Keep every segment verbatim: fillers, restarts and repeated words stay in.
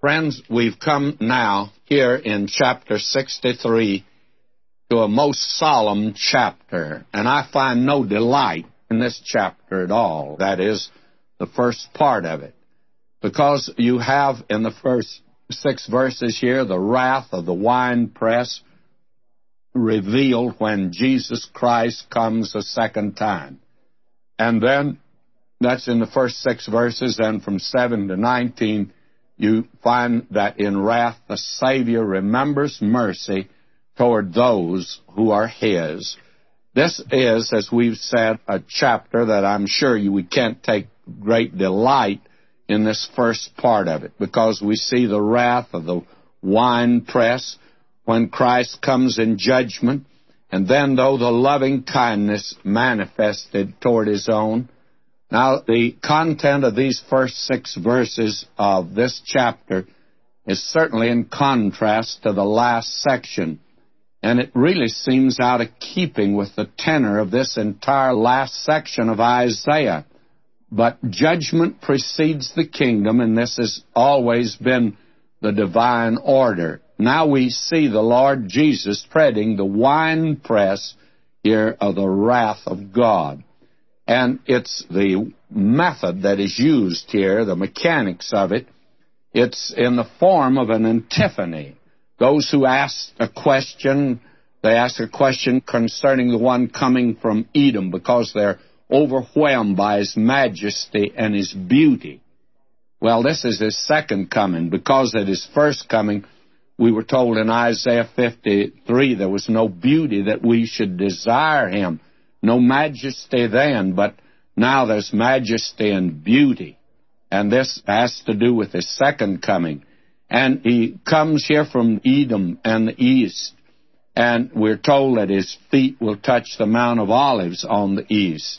Friends, we've come now here in chapter sixty-three to a most solemn chapter, and I find no delight in this chapter at all. That is, the first part of it, because you have in the first six verses here the wrath of the winepress revealed when Jesus Christ comes a second time. And then, that's in the first six verses, and from seven to nineteen, you find that in wrath the Savior remembers mercy toward those who are His. This is, as we've said, a chapter that I'm sure you we can't take great delight in this first part of it, because we see the wrath of the winepress when Christ comes in judgment, and then, though the loving kindness manifested toward His own. Now, the content of these first six verses of this chapter is certainly in contrast to the last section, and it really seems out of keeping with the tenor of this entire last section of Isaiah. But judgment precedes the kingdom, and this has always been the divine order. Now we see the Lord Jesus treading the winepress here of the wrath of God. And it's the method that is used here, the mechanics of it. It's in the form of an antiphony. Those who ask a question, they ask a question concerning the one coming from Edom, because they're overwhelmed by His majesty and His beauty. Well, this is His second coming, because at His first coming, we were told in Isaiah fifty-three, there was no beauty that we should desire Him. No majesty then, but now there's majesty and beauty. And this has to do with His second coming. And He comes here from Edom and the east. And we're told that His feet will touch the Mount of Olives on the east.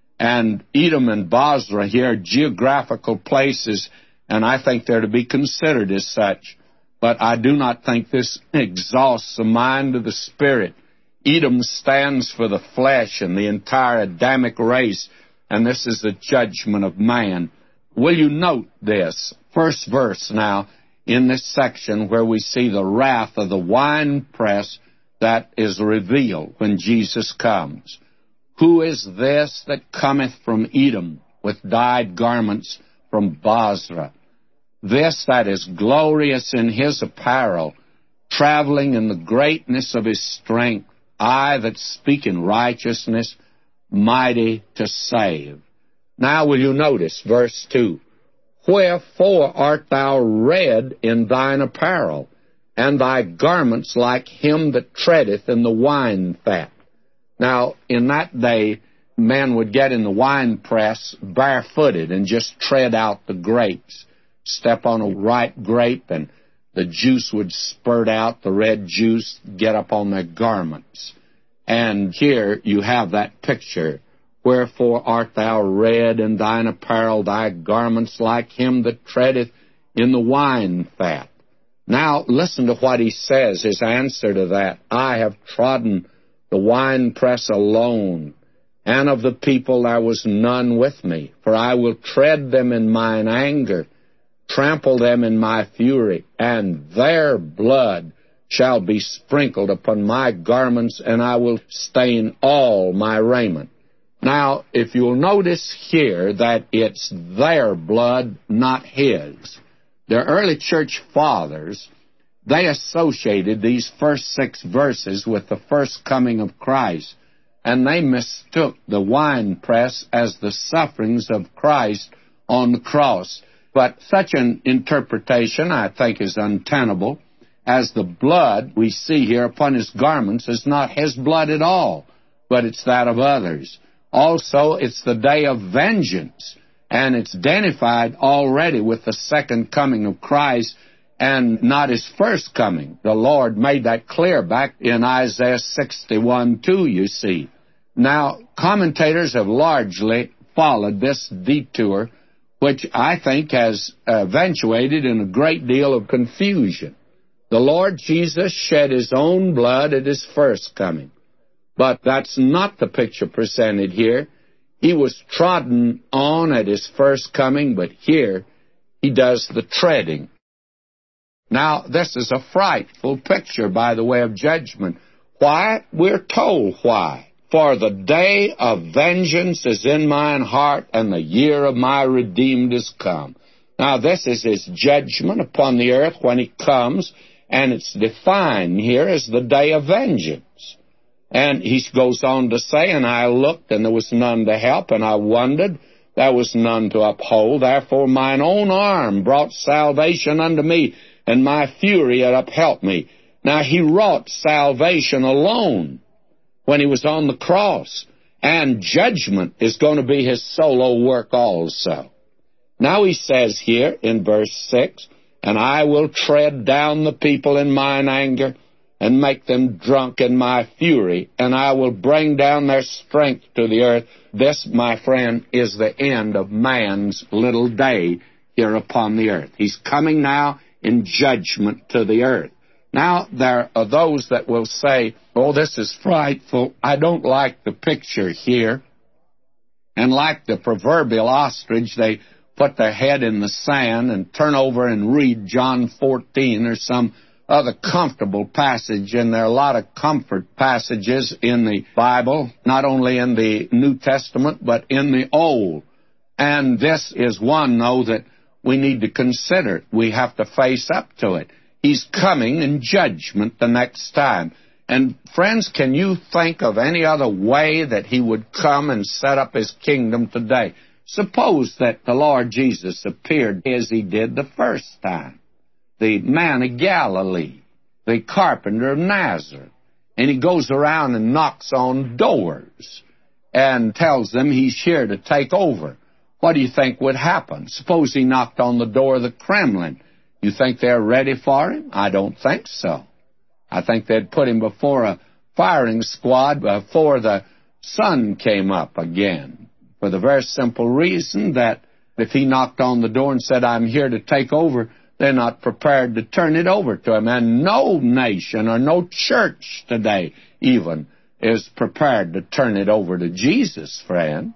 And Edom and Bozrah here are geographical places, and I think they're to be considered as such. But I do not think this exhausts the mind of the Spirit. Edom stands for the flesh and the entire Adamic race, and this is the judgment of man. Will you note this? First verse now in this section where we see the wrath of the winepress that is revealed when Jesus comes. Who is this that cometh from Edom with dyed garments from Bozrah? This that is glorious in his apparel, traveling in the greatness of his strength, I that speak in righteousness, mighty to save. Now will you notice verse two? Wherefore art thou red in thine apparel, and thy garments like him that treadeth in the wine fat? Now, in that day, men would get in the wine press barefooted and just tread out the grapes. Step on a ripe grape, and the juice would spurt out, the red juice, get up on their garments. And here you have that picture. Wherefore art thou red in thine apparel, thy garments like him that treadeth in the wine fat? Now listen to what he says, his answer to that. I have trodden the winepress alone, and of the people there was none with me. For I will tread them in mine anger, trample them in my fury, and their blood shall be sprinkled upon my garments, and I will stain all my raiment. Now, if you'll notice here that it's their blood, not his. The early church fathers, they associated these first six verses with the first coming of Christ, and they mistook the winepress as the sufferings of Christ on the cross. But such an interpretation, I think, is untenable, as the blood we see here upon his garments is not his blood at all, but it's that of others. Also, it's the day of vengeance, and it's identified already with the second coming of Christ and not his first coming. The Lord made that clear back in Isaiah sixty-one two, you see. Now, commentators have largely followed this detour, which I think has eventuated in a great deal of confusion. The Lord Jesus shed his own blood at his first coming. But that's not the picture presented here. He was trodden on at his first coming, but here he does the treading. Now, this is a frightful picture by the way of judgment. Why? We're told why. For the day of vengeance is in mine heart, and the year of my redeemed is come. Now, this is his judgment upon the earth when he comes, and it's defined here as the day of vengeance. And he goes on to say, and I looked, and there was none to help, and I wondered, there was none to uphold. Therefore mine own arm brought salvation unto me, and my fury hath upheld me. Now, he wrought salvation alone when he was on the cross, and judgment is going to be his solo work also. Now he says here in verse six, and I will tread down the people in mine anger, and make them drunk in my fury, and I will bring down their strength to the earth. This, my friend, is the end of man's little day here upon the earth. He's coming now in judgment to the earth. Now, there are those that will say, oh, this is frightful. I don't like the picture here. And like the proverbial ostrich, they put their head in the sand and turn over and read John fourteen or some other comfortable passage. And there are a lot of comfort passages in the Bible, not only in the New Testament, but in the Old. And this is one, though, that we need to consider. We have to face up to it. He's coming in judgment the next time. And friends, can you think of any other way that he would come and set up his kingdom today? Suppose that the Lord Jesus appeared as he did the first time. The man of Galilee, the carpenter of Nazareth. And he goes around and knocks on doors and tells them he's here to take over. What do you think would happen? Suppose he knocked on the door of the Kremlin. You think they're ready for him? I don't think so. I think they'd put him before a firing squad before the sun came up again, for the very simple reason that if he knocked on the door and said, I'm here to take over, they're not prepared to turn it over to him. And no nation or no church today even is prepared to turn it over to Jesus, friends.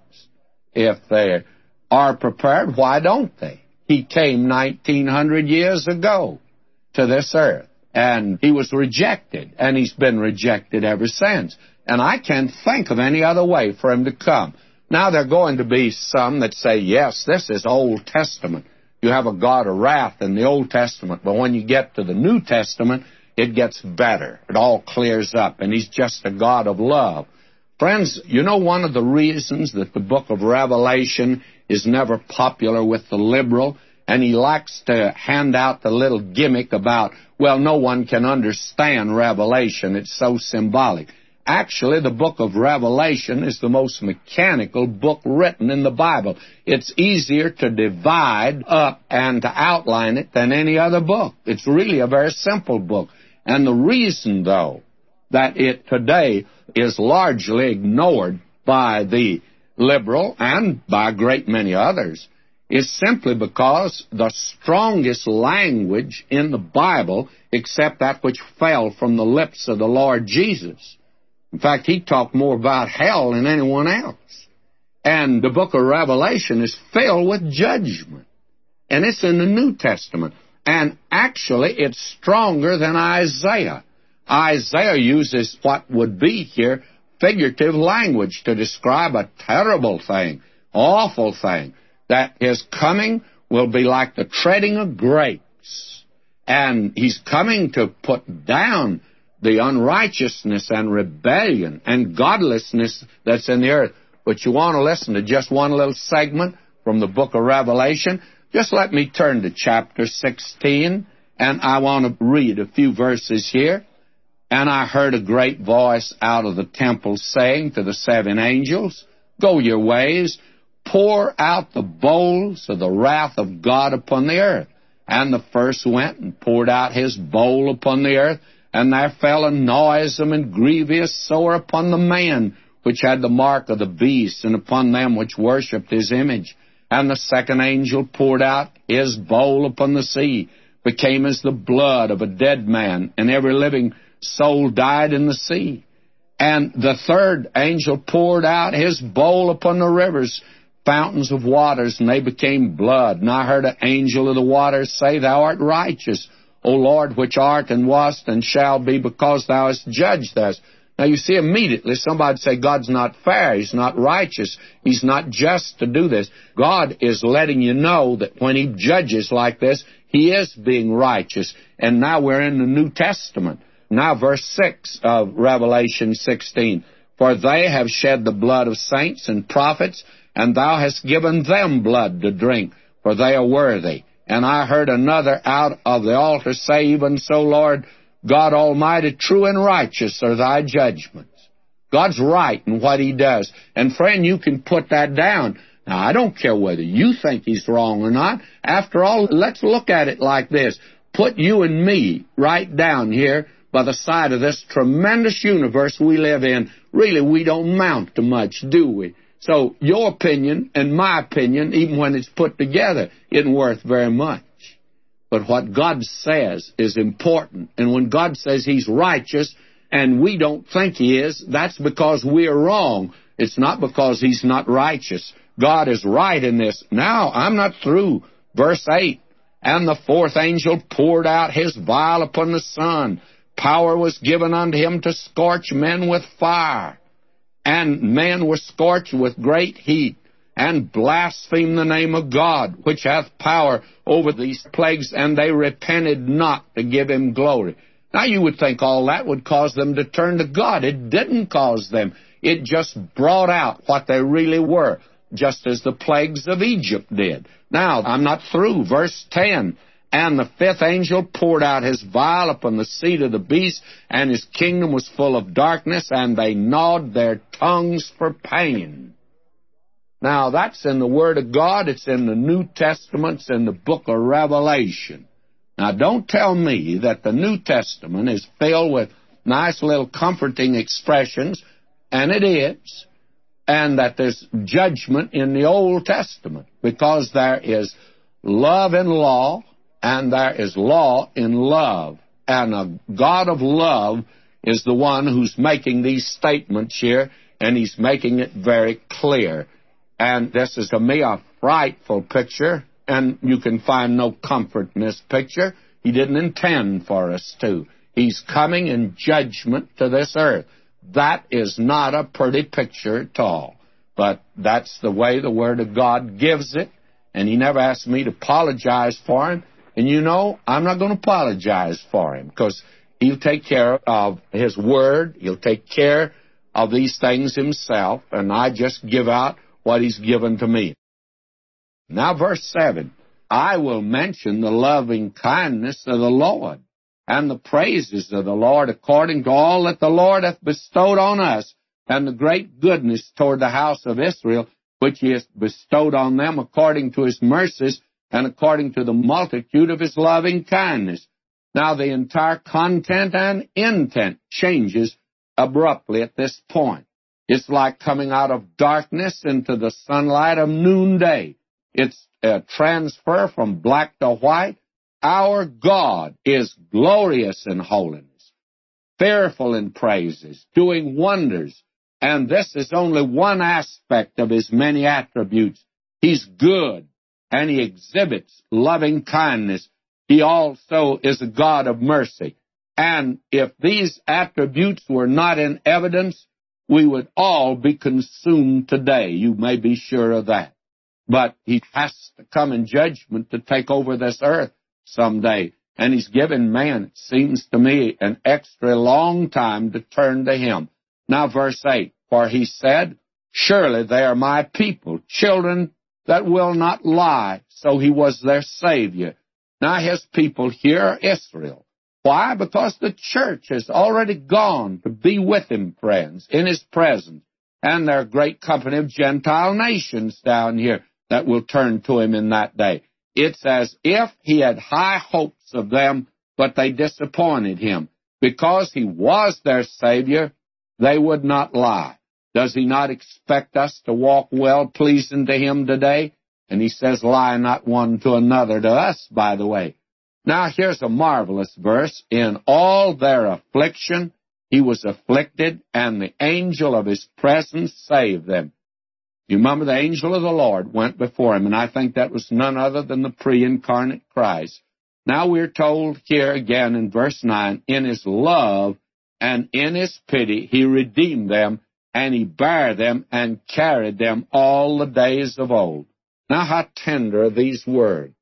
If they are prepared, why don't they? He came nineteen hundred years ago to this earth, and he was rejected, and he's been rejected ever since. And I can't think of any other way for him to come. Now, there are going to be some that say, yes, this is Old Testament. You have a God of wrath in the Old Testament, but when you get to the New Testament, it gets better. It all clears up, and he's just a God of love. Friends, you know one of the reasons that the book of Revelation is never popular with the liberal, and he likes to hand out the little gimmick about, well, no one can understand Revelation. It's so symbolic. Actually, the book of Revelation is the most mechanical book written in the Bible. It's easier to divide up and to outline it than any other book. It's really a very simple book. And the reason, though, that it today is largely ignored by the liberal and by a great many others is simply because the strongest language in the Bible, except that which fell from the lips of the Lord Jesus. In fact, he talked more about hell than anyone else. And the book of Revelation is filled with judgment. And it's in the New Testament. And actually, it's stronger than Isaiah. Isaiah uses what would be here figurative language to describe a terrible thing, awful thing, that his coming will be like the treading of grapes. And he's coming to put down the unrighteousness and rebellion and godlessness that's in the earth. But you want to listen to just one little segment from the book of Revelation? Just let me turn to chapter sixteen, and I want to read a few verses here. And I heard a great voice out of the temple saying to the seven angels, go your ways, pour out the bowls of the wrath of God upon the earth. And the first went and poured out his bowl upon the earth, and there fell a noisome and grievous sore upon the man which had the mark of the beast, and upon them which worshipped his image. And the second angel poured out his bowl upon the sea, became as the blood of a dead man, and every living soul died in the sea. And the third angel poured out his bowl upon the rivers, fountains of waters, and they became blood. And I heard an angel of the waters say, thou art righteous, O Lord, which art and wast and shall be, because thou hast judged us. Now, you see, immediately somebody say, God's not fair, He's not righteous, He's not just to do this. God is letting you know that when He judges like this, He is being righteous. And now we're in the New Testament. Now, verse six of Revelation sixteen. For they have shed the blood of saints and prophets, and thou hast given them blood to drink, for they are worthy. And I heard another out of the altar say, Even so, Lord God Almighty, true and righteous are thy judgments. God's right in what He does. And friend, you can put that down. Now, I don't care whether you think He's wrong or not. After all, let's look at it like this. Put you and me right down here by the side of this tremendous universe we live in. Really, we don't amount to much, do we? So your opinion and my opinion, even when it's put together, isn't worth very much. But what God says is important. And when God says He's righteous and we don't think He is, that's because we're wrong. It's not because He's not righteous. God is right in this. Now, I'm not through. Verse eight, And the fourth angel poured out his vial upon the sun. Power was given unto him to scorch men with fire. And men were scorched with great heat, and blasphemed the name of God, which hath power over these plagues, and they repented not to give Him glory. Now, you would think all that would cause them to turn to God. It didn't cause them. It just brought out what they really were, just as the plagues of Egypt did. Now, I'm not through. Verse ten, And the fifth angel poured out his vial upon the seat of the beast, and his kingdom was full of darkness, and they gnawed their tongues for pain. Now, that's in the Word of God. It's in the New Testament. It's in the book of Revelation. Now, don't tell me that the New Testament is filled with nice little comforting expressions, and it is, and that there's judgment in the Old Testament, because there is love in law, and there is law in love. And a God of love is the one who's making these statements here, and He's making it very clear. And this is, to me, a frightful picture, and you can find no comfort in this picture. He didn't intend for us to. He's coming in judgment to this earth. That is not a pretty picture at all. But that's the way the Word of God gives it, and He never asked me to apologize for Him. And you know, I'm not going to apologize for Him, because He'll take care of His Word. He'll take care of these things Himself, and I just give out what He's given to me. Now, verse seven, I will mention the loving kindness of the Lord, and the praises of the Lord, according to all that the Lord hath bestowed on us, and the great goodness toward the house of Israel, which He hath bestowed on them according to His mercies, and according to the multitude of His loving kindness. Now, the entire content and intent changes abruptly at this point. It's like coming out of darkness into the sunlight of noonday. It's a transfer from black to white. Our God is glorious in holiness, fearful in praises, doing wonders. And this is only one aspect of His many attributes. He's good, and He exhibits loving kindness. He also is a God of mercy. And if these attributes were not in evidence, we would all be consumed today. You may be sure of that. But He has to come in judgment to take over this earth someday. And He's given man, it seems to me, an extra long time to turn to Him. Now, verse eight, For He said, Surely they are my people, children that will not lie. So He was their Savior. Now, His people here are Israel. Why? Because the church has already gone to be with Him, friends, in His presence. And there are a great company of Gentile nations down here that will turn to Him in that day. It's as if He had high hopes of them, but they disappointed Him. Because He was their Savior, they would not lie. Does He not expect us to walk well-pleasing to Him today? And He says, lie not one to another, to us, by the way. Now, here's a marvelous verse. In all their affliction, He was afflicted, and the angel of His presence saved them. You remember the angel of the Lord went before Him, and I think that was none other than the pre-incarnate Christ. Now we're told here again in verse nine, in his love and in his pity he redeemed them, and he bare them and carried them all the days of old. Now how tender are these words.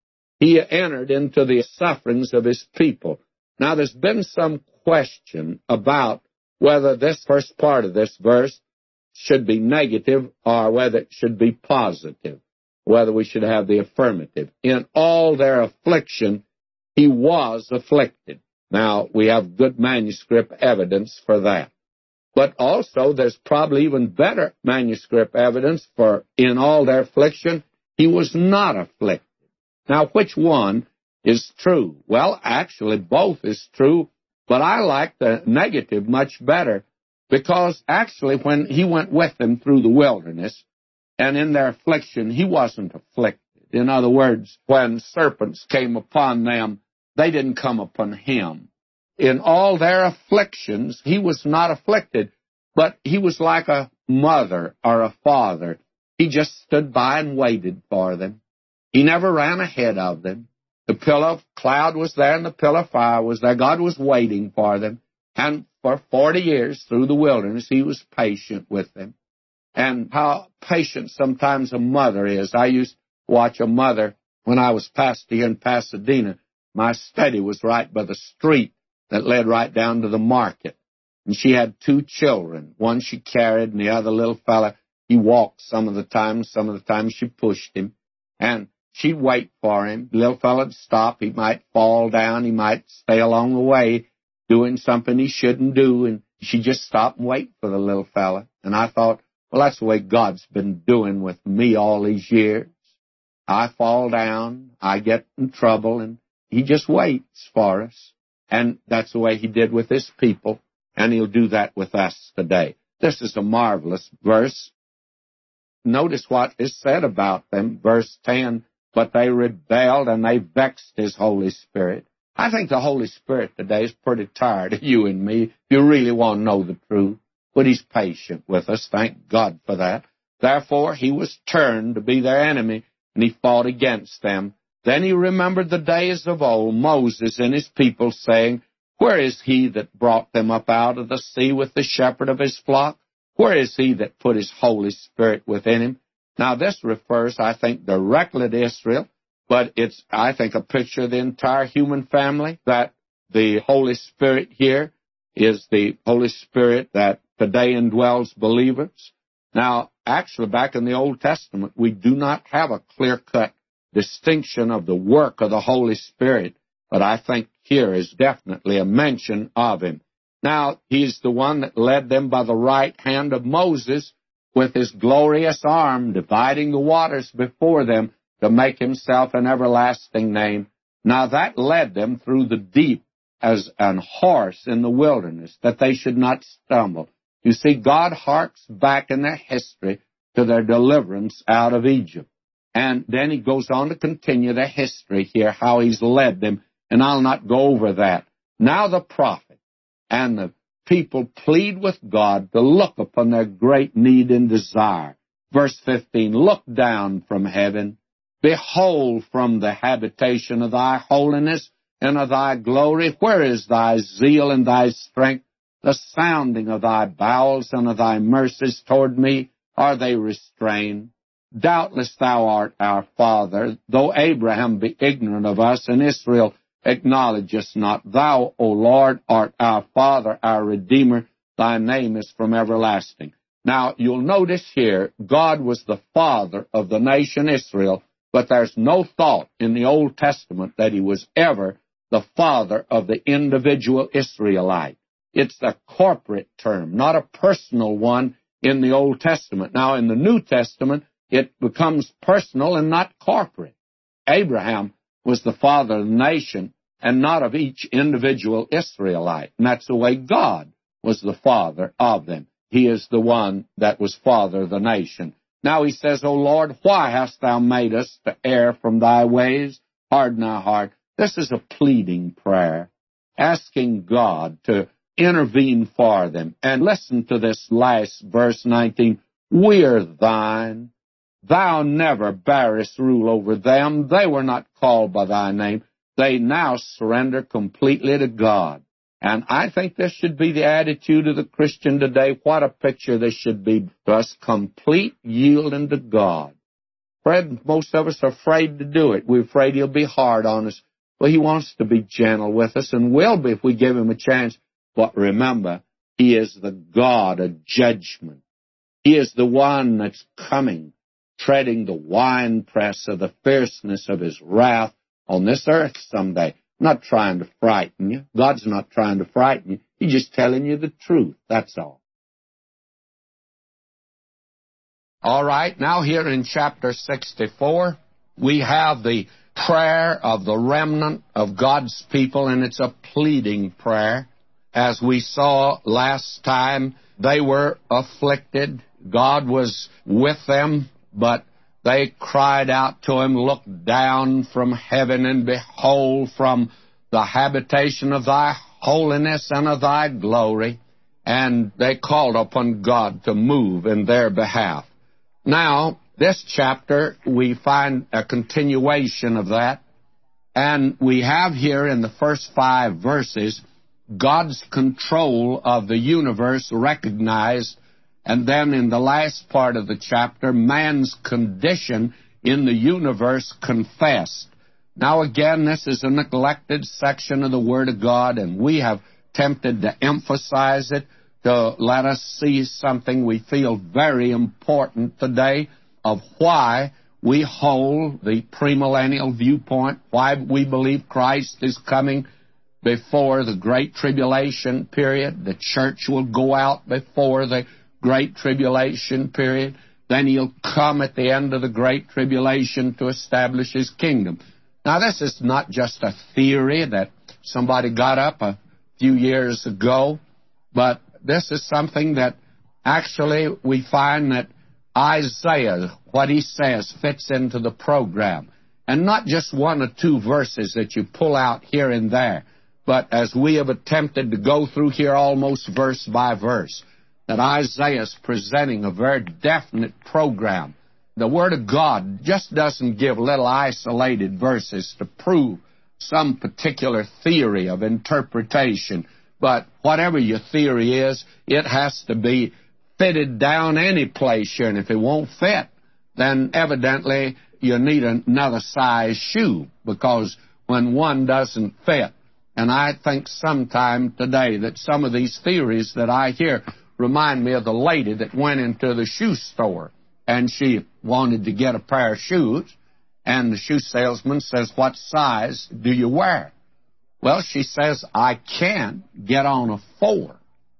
He entered into the sufferings of his people. Now there's been some question about whether this first part of this verse should be negative or whether it should be positive, whether we should have the affirmative. In all their affliction, he was afflicted. Now, we have good manuscript evidence for that. But also, there's probably even better manuscript evidence for in all their affliction, he was not afflicted. Now, which one is true? Well, actually, both is true, but I like the negative much better, because actually when he went with them through the wilderness, and in their affliction, he wasn't afflicted. In other words, when serpents came upon them, they didn't come upon him. In all their afflictions, he was not afflicted, but he was like a mother or a father. He just stood by and waited for them. He never ran ahead of them. The pillar of cloud was there and the pillar of fire was there. God was waiting for them. And for forty years through the wilderness, he was patient with them. And how patient sometimes a mother is. I used to watch a mother when I was pastor here in Pasadena. My study was right by the street that led right down to the market. And she had two children. One she carried, and the other little fella, he walked some of the time. Some of the time she pushed him. And she'd wait for him. The little fella'd stop. He might fall down. He might stay along the way doing something he shouldn't do. And she'd just stop and wait for the little fella. And I thought, well, that's the way God's been doing with me all these years. I fall down. I get in trouble. And he just waits for us. And that's the way he did with his people. And he'll do that with us today. This is a marvelous verse. Notice what is said about them. Verse ten, but they rebelled and they vexed his Holy Spirit. I think the Holy Spirit today is pretty tired of you and me, if you really want to know the truth. But he's patient with us. Thank God for that. Therefore, he was turned to be their enemy, and he fought against them. Then he remembered the days of old, Moses and his people, saying, where is he that brought them up out of the sea with the shepherd of his flock? Where is he that put his Holy Spirit within him? Now, this refers, I think, directly to Israel, but it's, I think, a picture of the entire human family, that the Holy Spirit here is the Holy Spirit that today indwells believers. Now, actually, back in the Old Testament, we do not have a clear-cut distinction of the work of the Holy Spirit, but I think here is definitely a mention of him. Now, he's the one that led them by the right hand of Moses with his glorious arm, dividing the waters before them to make himself an everlasting name. Now, that led them through the deep as an horse in the wilderness, that they should not stumble. You see, God harks back in their history to their deliverance out of Egypt. And then he goes on to continue the history here, how he's led them, and I'll not go over that. Now the prophet and the people plead with God to look upon their great need and desire. Verse fifteen, look down from heaven. Behold from the habitation of thy holiness and of thy glory. Where is thy zeal and thy strength? The sounding of thy bowels and of thy mercies toward me, are they restrained? Doubtless thou art our father, though Abraham be ignorant of us, and Israel acknowledge us not. Thou, O Lord, art our Father, our Redeemer. Thy name is from everlasting. Now, you'll notice here, God was the father of the nation Israel, but there's no thought in the Old Testament that he was ever the father of the individual Israelite. It's a corporate term, not a personal one in the Old Testament. Now, in the New Testament, it becomes personal and not corporate. Abraham was the father of the nation and not of each individual Israelite. And that's the way God was the father of them. He is the one that was father of the nation. Now he says, O Lord, why hast thou made us to err from thy ways? Harden our heart. This is a pleading prayer, asking God to intervene for them. And listen to this last verse nineteen. We are thine. Thou never bearest rule over them. They were not called by thy name. They now surrender completely to God. And I think this should be the attitude of the Christian today. What a picture this should be to us, complete yielding to God. Fred, most of us are afraid to do it. We're afraid He'll be hard on us. Well, He wants to be gentle with us, and will be if we give Him a chance. But remember, He is the God of judgment. He is the one that's coming, treading the winepress of the fierceness of His wrath on this earth someday. Not trying to frighten you. God's not trying to frighten you. He's just telling you the truth. That's all. All right, now here in chapter sixty-four, we have the prayer of the remnant of God's people, and it's a pleading prayer. As we saw last time, they were afflicted. God was with them, but they cried out to Him, "Look down from heaven, and behold from the habitation of Thy holiness and of Thy glory." And they called upon God to move in their behalf. Now, this chapter, we find a continuation of that. And we have here in the first five verses God's control of the universe recognized, and then in the last part of the chapter, man's condition in the universe confessed. Now again, this is a neglected section of the Word of God, and we have attempted to emphasize it, to let us see something we feel very important today of why we hold the premillennial viewpoint, why we believe Christ is coming before the Great Tribulation period. The church will go out before the Great Tribulation period. Then He'll come at the end of the Great Tribulation to establish His kingdom. Now, this is not just a theory that somebody got up a few years ago, but this is something that actually we find that Isaiah, what he says, fits into the program. And not just one or two verses that you pull out here and there, but as we have attempted to go through here almost verse by verse, that Isaiah is presenting a very definite program. The Word of God just doesn't give little isolated verses to prove some particular theory of interpretation, but whatever your theory is, it has to be fitted down any place here, and if it won't fit, then evidently you need another size shoe, because when one doesn't fit, and I think sometime today that some of these theories that I hear remind me of the lady that went into the shoe store, and she wanted to get a pair of shoes, and the shoe salesman says, "What size do you wear?" Well, she says, "I can't get on a four,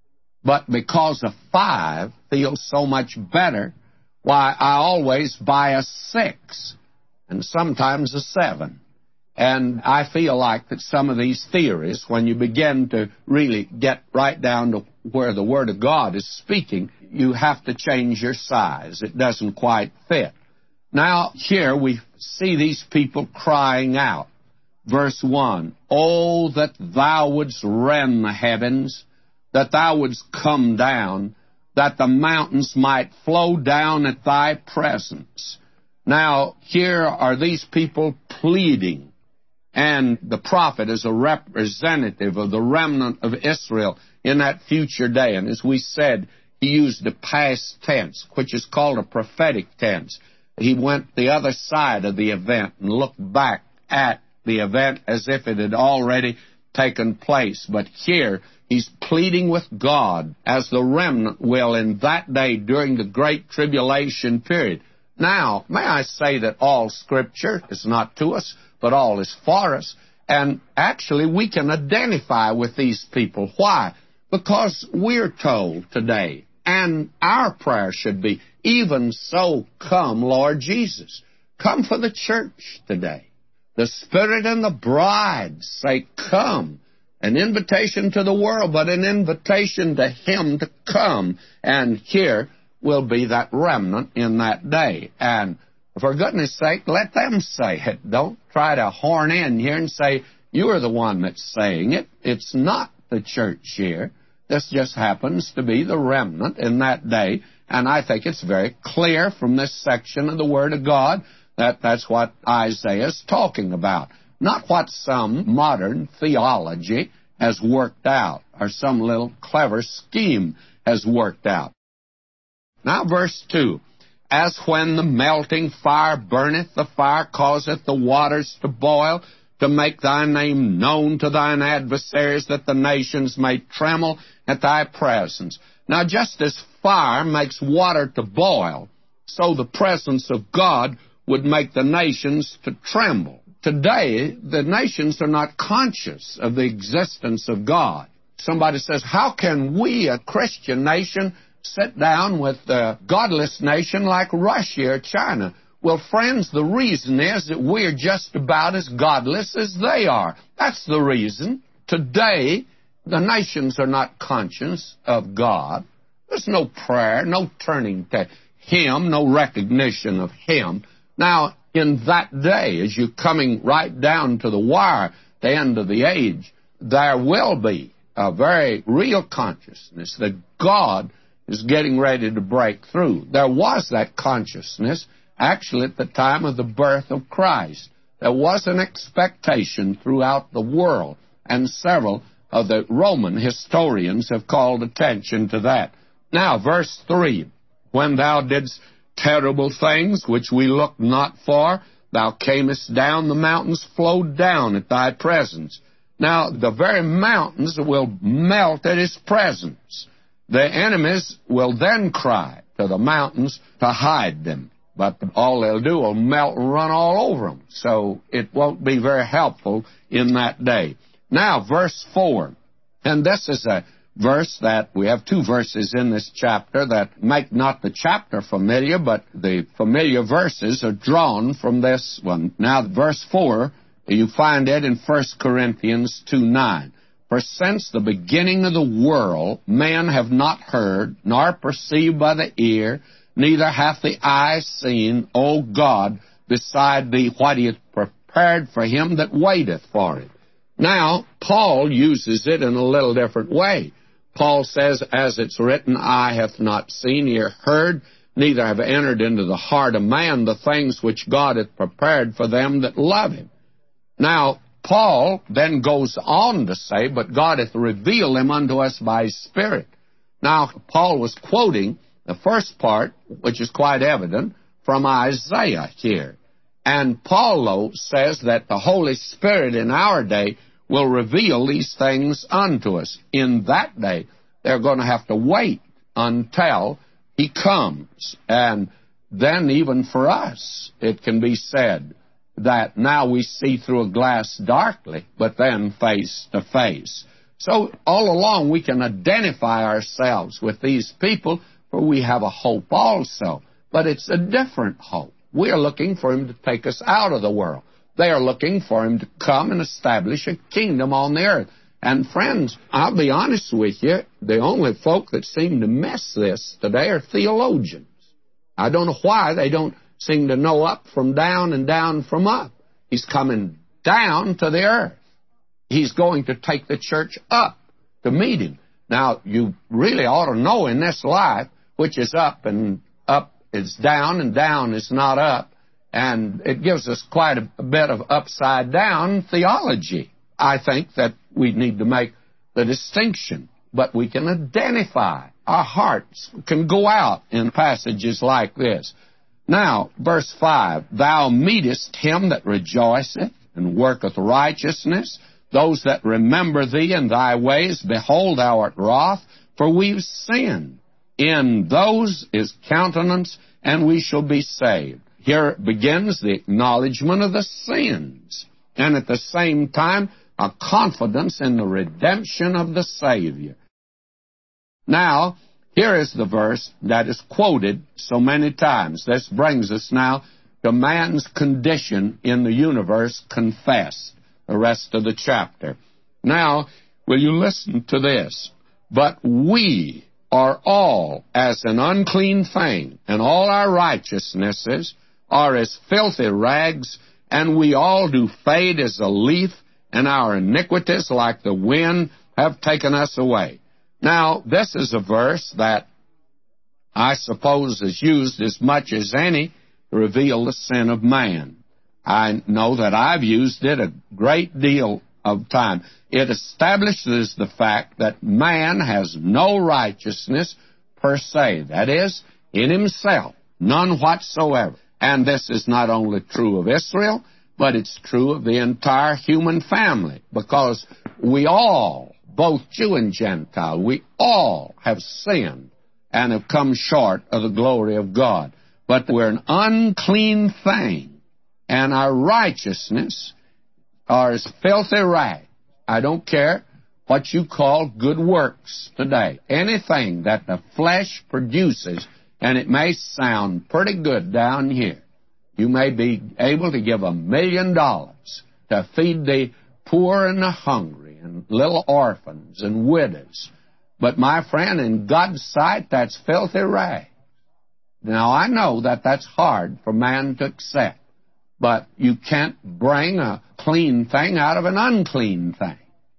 but because a five feels so much better, why, I always buy a six, and sometimes a seven." And I feel like that some of these theories, when you begin to really get right down to where the Word of God is speaking, you have to change your size. It doesn't quite fit. Now, here we see these people crying out. Verse one, "Oh, that Thou wouldst rend the heavens, that Thou wouldst come down, that the mountains might flow down at Thy presence." Now, here are these people pleading. And the prophet is a representative of the remnant of Israel in that future day. And as we said, he used the past tense, which is called a prophetic tense. He went the other side of the event and looked back at the event as if it had already taken place. But here, he's pleading with God, as the remnant will in that day during the Great Tribulation period. Now, may I say that all Scripture is not to us, but all is for us. And actually, we can identify with these people. Why? Because we're told today, and our prayer should be, "Even so, come, Lord Jesus." Come for the church today. The Spirit and the bride say, "Come." An invitation to the world, but an invitation to Him to come. And here will be that remnant in that day. And for goodness sake, let them say it. Don't try to horn in here and say, "You're the one that's saying it." It's not the church here. This just happens to be the remnant in that day. And I think it's very clear from this section of the Word of God that that's what Isaiah is talking about. not what some modern theology has worked out or some little clever scheme has worked out. Now, verse two. As when the melting fire burneth, the fire causeth the waters to boil, to make thy name known to thine adversaries, that the nations may tremble at thy presence. Now, just as fire makes water to boil, so the presence of God would make the nations to tremble. Today, the nations are not conscious of the existence of God. Somebody says, how can we, a Christian nation, sit down with a godless nation like Russia or China? Well, friends, the reason is that we're just about as godless as they are. That's the reason. Today, the nations are not conscious of God. There's no prayer, no turning to Him, no recognition of Him. Now, in that day, as you're coming right down to the wire, the end of the age, there will be a very real consciousness that God is getting ready to break through. There was that consciousness actually at the time of the birth of Christ. There was an expectation throughout the world, and several of the Roman historians have called attention to that. Now, verse three, when thou didst terrible things which we looked not for, thou camest down, the mountains flowed down at thy presence. Now, the very mountains will melt at His presence. The enemies will then cry to the mountains to hide them. But all they'll do will melt and run all over them. So it won't be very helpful in that day. Now, verse four. And this is a verse that we have two verses in this chapter that make not the chapter familiar, but the familiar verses are drawn from this one. Now, verse four, you find it in First Corinthians two nine. For since the beginning of the world, men have not heard, nor perceived by the ear, neither hath the eye seen, O God, beside thee, what He hath prepared for him that waiteth for it. Now, Paul uses it in a little different way. Paul says, as it's written, eye hath not seen, ear heard, neither have entered into the heart of man the things which God hath prepared for them that love Him. Now, Paul then goes on to say, but God hath revealed them unto us by His Spirit. Now, Paul was quoting the first part, which is quite evident, from Isaiah here. And Paul, though, says that the Holy Spirit in our day will reveal these things unto us. In that day, they're going to have to wait until He comes. And then even for us, it can be said that now we see through a glass darkly, but then face to face. So all along we can identify ourselves with these people, for we have a hope also. But it's a different hope. We are looking for Him to take us out of the world. They are looking for Him to come and establish a kingdom on the earth. And friends, I'll be honest with you, the only folk that seem to miss this today are theologians. I don't know why they don't seem to know up from down and down from up. He's coming down to the earth. He's going to take the church up to meet Him. Now, you really ought to know in this life which is up and up is down and down is not up. And it gives us quite a, a bit of upside-down theology. I think that we need to make the distinction, but we can identify. Our hearts can go out in passages like this. Now, verse five, thou meetest him that rejoiceth and worketh righteousness, those that remember thee in thy ways, behold, thou art wroth, for we've sinned. In those is countenance, and we shall be saved. Here begins the acknowledgement of the sins, and at the same time, a confidence in the redemption of the Savior. Now, here is the verse that is quoted so many times. This brings us now to man's condition in the universe confessed, the rest of the chapter. Now, will you listen to this? But we are all as an unclean thing, and all our righteousnesses are as filthy rags, and we all do fade as a leaf, and our iniquities, like the wind, have taken us away. Now, this is a verse that I suppose is used as much as any to reveal the sin of man. I know that I've used it a great deal of time. It establishes the fact that man has no righteousness per se. That is, in himself, none whatsoever. And this is not only true of Israel, but it's true of the entire human family, because we all, both Jew and Gentile, we all have sinned and have come short of the glory of God. But we're an unclean thing, and our righteousness are as filthy rags. I don't care what you call good works today. Anything that the flesh produces, and it may sound pretty good down here. You may be able to give a million dollars to feed the poor and the hungry and little orphans and widows. But, my friend, in God's sight, that's filthy rags. Now, I know that that's hard for man to accept, but you can't bring a clean thing out of an unclean thing.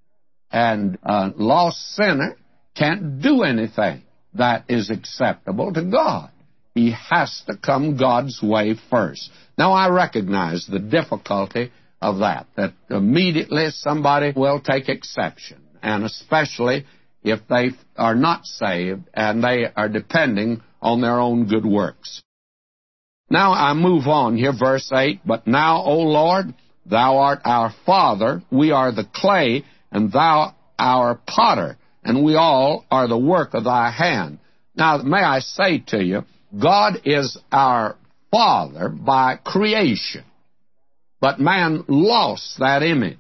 And a lost sinner can't do anything that is acceptable to God. He has to come God's way first. Now, I recognize the difficulty of that, that immediately somebody will take exception, and especially if they are not saved and they are depending on their own good works. Now, I move on here, verse eight. But now, O Lord, thou art our Father, we are the clay, and thou our potter, and we all are the work of thy hand. Now, may I say to you, God is our Father by creation, but man lost that image.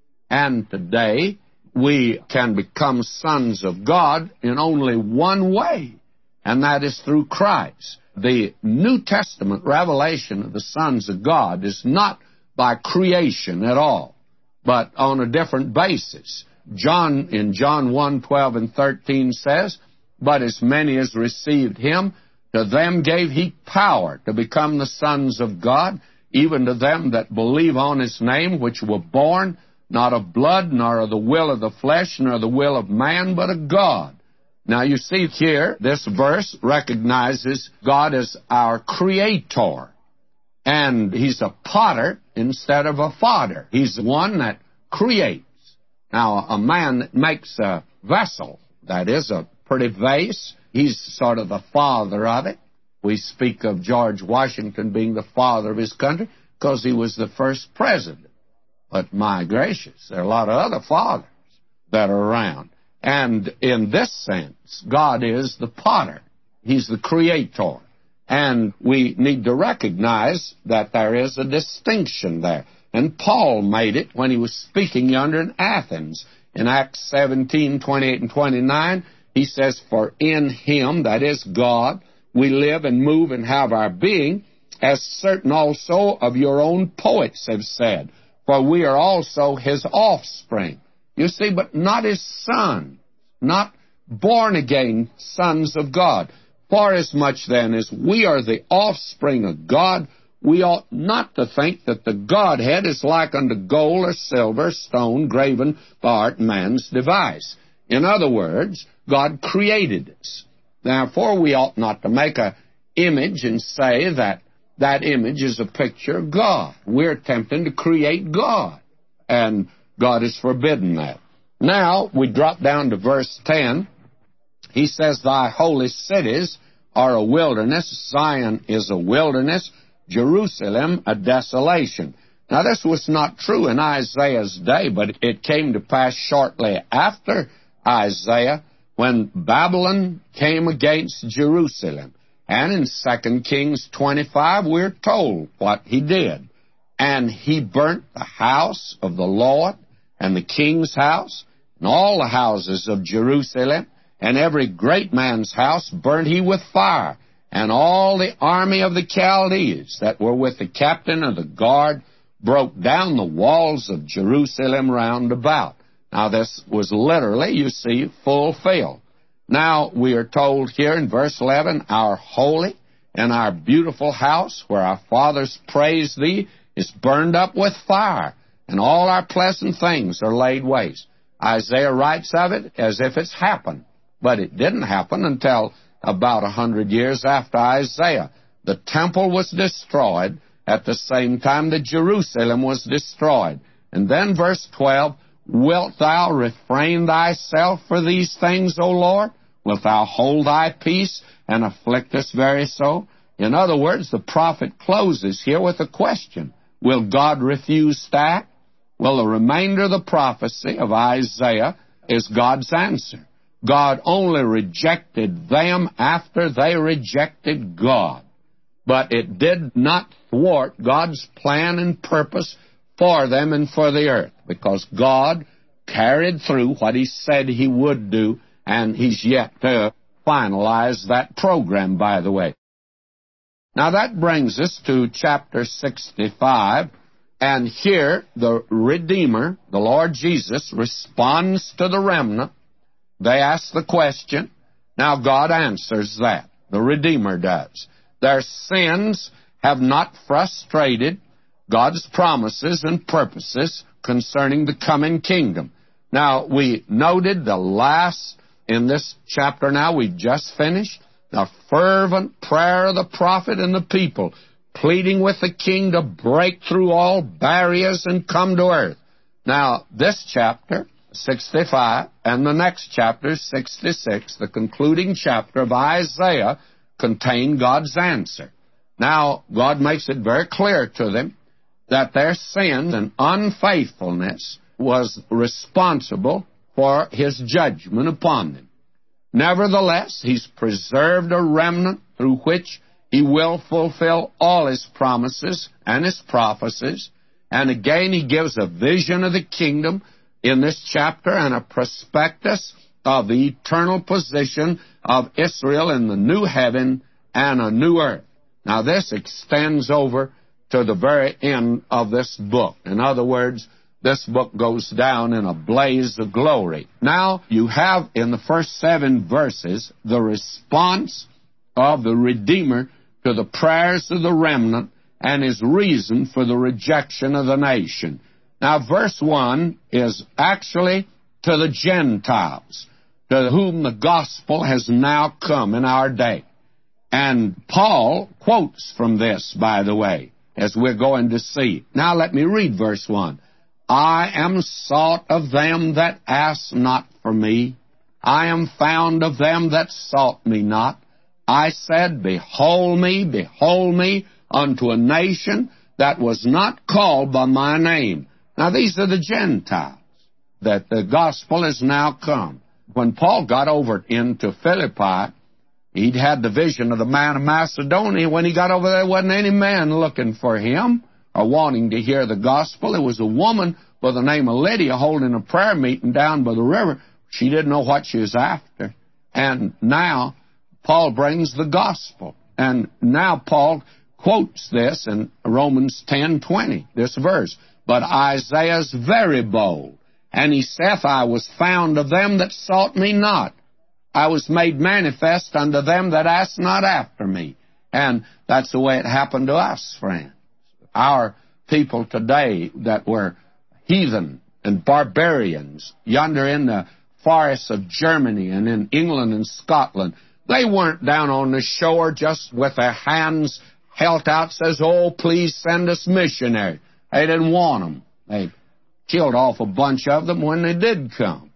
And today, we can become sons of God in only one way, and that is through Christ. The New Testament revelation of the sons of God is not by creation at all, but on a different basis. John, in John one, twelve and thirteen says, But as many as received him, to them gave he power to become the sons of God, even to them that believe on his name, which were born not of blood, nor of the will of the flesh, nor the will of man, but of God. Now, you see here, this verse recognizes God as our creator. And he's a potter instead of a fodder. He's the one that creates. Now, a man that makes a vessel, that is a pretty vase, he's sort of the father of it. We speak of George Washington being the father of his country because he was the first president. But my gracious, there are a lot of other fathers that are around. And in this sense, God is the potter. He's the creator. And we need to recognize that there is a distinction there. And Paul made it when he was speaking yonder in Athens. In Acts seventeen, twenty-eight and twenty-nine, he says, For in him, that is God, we live and move and have our being, as certain also of your own poets have said. For we are also his offspring. You see, but not his son, not born-again sons of God. Forasmuch then as we are the offspring of God, we ought not to think that the Godhead is like unto gold or silver, stone, graven by art man's device. In other words, God created us. Therefore, we ought not to make an image and say that that image is a picture of God. We're attempting to create God, and God has forbidden that. Now, we drop down to verse ten. He says, Thy holy cities are a wilderness, Zion is a wilderness, Jerusalem a desolation. Now, this was not true in Isaiah's day, but it came to pass shortly after Isaiah when Babylon came against Jerusalem. And in Second Kings twenty-five, we're told what he did. And he burnt the house of the Lord and the king's house and all the houses of Jerusalem, and every great man's house burnt he with fire. And all the army of the Chaldees that were with the captain of the guard broke down the walls of Jerusalem round about. Now, this was literally, you see, fulfilled. Now, we are told here in verse eleven, Our holy and our beautiful house, where our fathers praised thee, is burned up with fire, and all our pleasant things are laid waste. Isaiah writes of it as if it's happened, but it didn't happen until about a hundred years after Isaiah. The temple was destroyed, at the same time that Jerusalem was destroyed. And then verse twelve, wilt thou refrain thyself for these things, O Lord? Wilt thou hold thy peace and afflict us very so? In other words, the prophet closes here with a question. Will God refuse to act? Well, the remainder of the prophecy of Isaiah is God's answer. God only rejected them after they rejected God. But it did not thwart God's plan and purpose for them and for the earth, because God carried through what He said He would do, and He's yet to finalize that program, by the way. Now that brings us to chapter sixty-five, and here the Redeemer, the Lord Jesus, responds to the remnant. They ask the question. Now God answers that. The Redeemer does. Their sins have not frustrated God's promises and purposes concerning the coming kingdom. Now, we noted the last, in this chapter now we just finished, the fervent prayer of the prophet and the people, pleading with the king to break through all barriers and come to earth. Now, this chapter, sixty-five, and the next chapter, sixty-six, the concluding chapter of Isaiah, contain God's answer. Now, God makes it very clear to them that their sin and unfaithfulness was responsible for His judgment upon them. Nevertheless, He's preserved a remnant through which He will fulfill all His promises and His prophecies. And again, He gives a vision of the kingdom in this chapter and a prospectus of the eternal position of Israel in the new heaven and a new earth. Now, this extends over to the very end of this book. In other words, this book goes down in a blaze of glory. Now, you have in the first seven verses the response of the Redeemer to the prayers of the remnant and His reason for the rejection of the nation. Now, verse one is actually to the Gentiles, to whom the gospel has now come in our day. And Paul quotes from this, by the way, as we're going to see. Now let me read verse one. I am sought of them that ask not for me. I am found of them that sought me not. I said, behold me, behold me, unto a nation that was not called by my name. Now these are the Gentiles, that the gospel has now come. When Paul got over into Philippi, he'd had the vision of the man of Macedonia. When he got over there, wasn't any man looking for him or wanting to hear the gospel. It was a woman by the name of Lydia holding a prayer meeting down by the river. She didn't know what she was after. And now Paul brings the gospel. And now Paul quotes this in Romans ten twenty, this verse. But Isaiah's very bold, and he saith, I was found of them that sought me not. I was made manifest unto them that asked not after me. And that's the way it happened to us, friends. Our people today that were heathen and barbarians yonder in the forests of Germany and in England and Scotland, they weren't down on the shore just with their hands held out, says, oh, please send us missionaries. They didn't want them. They killed off a bunch of them when they did come.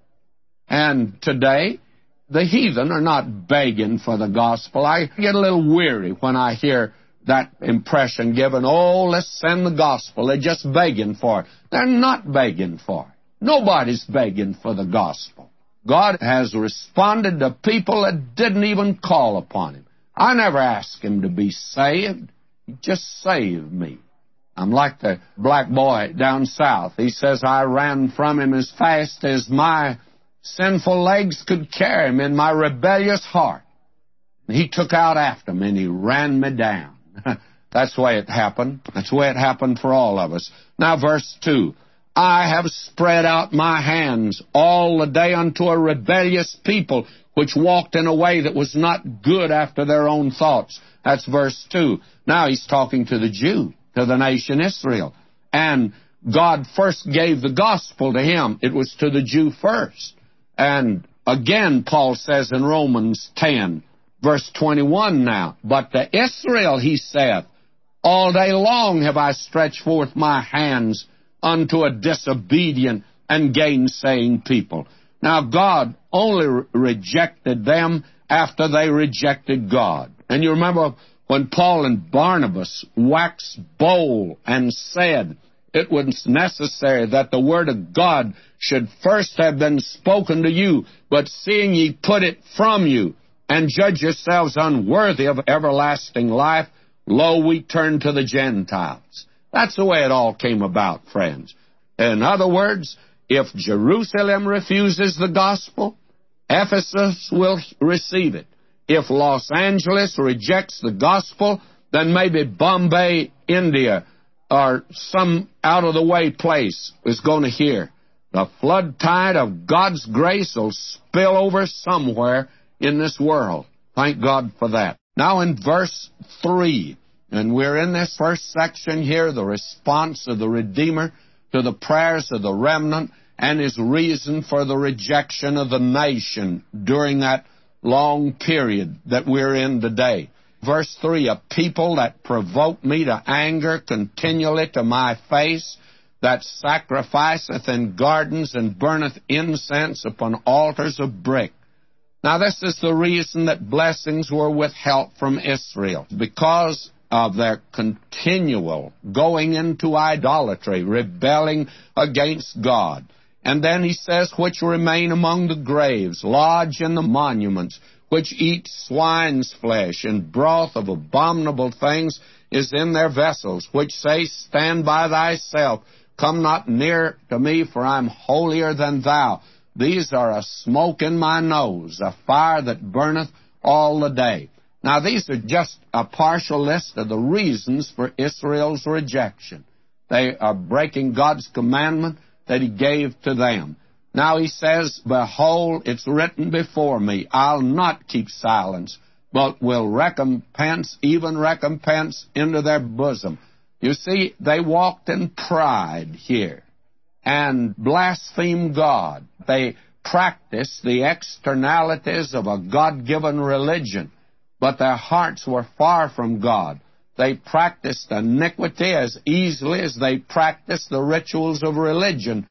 And today, the heathen are not begging for the gospel. I get a little weary when I hear that impression given, oh, let's send the gospel. They're just begging for it. They're not begging for it. Nobody's begging for the gospel. God has responded to people that didn't even call upon Him. I never asked Him to be saved. He just saved me. I'm like the black boy down south. He says, I ran from him as fast as my sinful legs could carry me in my rebellious heart. And he took out after me and he ran me down. That's the way it happened. That's the way it happened for all of us. Now, verse two. I have spread out my hands all the day unto a rebellious people, which walked in a way that was not good after their own thoughts. That's verse two. Now he's talking to the Jew, to the nation Israel. And God first gave the gospel to him. It was to the Jew first. And again, Paul says in Romans ten, verse twenty-one now, but to Israel he saith, All day long have I stretched forth my hands unto a disobedient and gainsaying people. Now, God only re- rejected them after they rejected God. And you remember when Paul and Barnabas waxed bold and said it was necessary that the word of God should first have been spoken to you, but seeing ye put it from you, and judge yourselves unworthy of everlasting life, lo, we turn to the Gentiles. That's the way it all came about, friends. In other words, if Jerusalem refuses the gospel, Ephesus will receive it. If Los Angeles rejects the gospel, then maybe Bombay, India, or some out-of-the-way place is going to hear. The flood tide of God's grace will spill over somewhere in this world. Thank God for that. Now in verse three, and we're in this first section here, the response of the Redeemer to the prayers of the remnant and his reason for the rejection of the nation during that long period that we're in today. Verse three, a people that provoke me to anger continually to my face, that sacrificeth in gardens and burneth incense upon altars of brick. Now this is the reason that blessings were withheld from Israel, because of their continual going into idolatry, rebelling against God. And then he says, which remain among the graves, lodge in the monuments, which eat swine's flesh, and broth of abominable things is in their vessels, which say, stand by thyself, come not near to me, for I'm holier than thou. These are a smoke in my nose, a fire that burneth all the day. Now, these are just a partial list of the reasons for Israel's rejection. They are breaking God's commandment that he gave to them. Now he says, behold, it's written before me, I'll not keep silence, but will recompense, even recompense into their bosom. You see, they walked in pride here and blasphemed God. They practiced the externalities of a God-given religion, but their hearts were far from God. They practiced iniquity as easily as they practiced the rituals of religion.